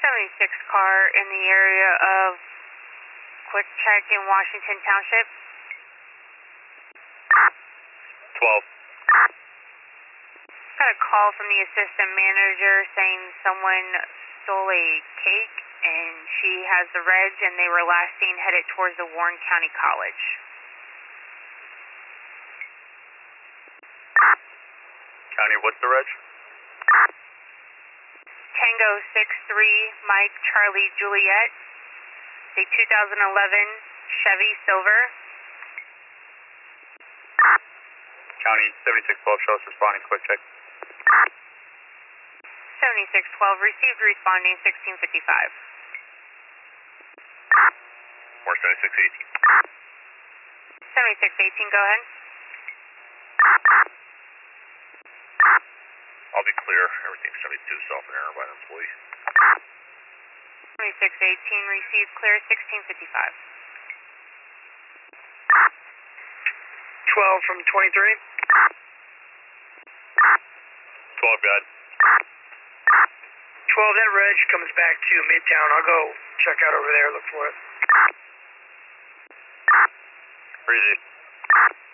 76 car in the area of Quick Check in Washington Township. 12. Got a call from the assistant manager saying someone stole a cake and she has the reg and they were last seen headed towards the Warren County College. County, what's the reg? Tango 63 Mike Charlie Juliet, a 2011 Chevy Silver. County 7612, show us responding, quick check. 7612 received, responding 1655. More 7618. 7618, go ahead. I'll be clear. Everything's 72, self-error by an employee. 7618 received, clear 1655. 12 from 23. 12, good. 12, that reg comes back to Midtown. I'll go check out over there, look for it. Breezy.